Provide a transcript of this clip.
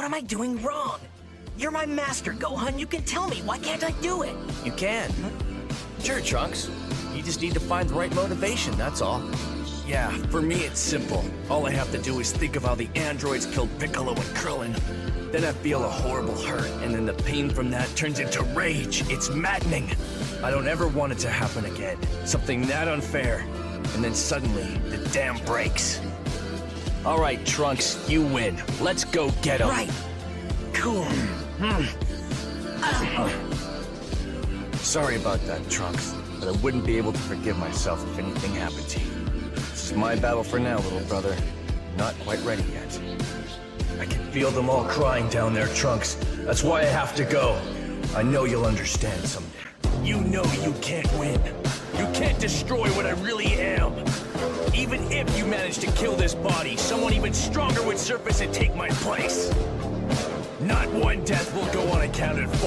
What am I doing wrong? You're my master, Gohan. You can tell me. Why can't I do it? You can. Sure, Trunks. You just need to find the right motivation, that's all. Yeah, for me it's simple. All I have to do is think of how the androids killed Piccolo and Krillin. Then I feel a horrible hurt, and then the pain from that turns into rage. It's maddening. I don't ever want it to happen again. Something that unfair. And then suddenly, the dam breaks. All right, Trunks, you win. Let's go get him. Right. Cool. Sorry about that, Trunks, but I wouldn't be able to forgive myself if anything happened to you. This is my battle for now, little brother. Not quite ready yet. I can feel them all crying down there, Trunks. That's why I have to go. I know you'll understand someday. You know you can't win. You can't destroy what I really am. Even if you manage to kill this body, someone even stronger would surface and take my place. Not one death will go unaccounted for.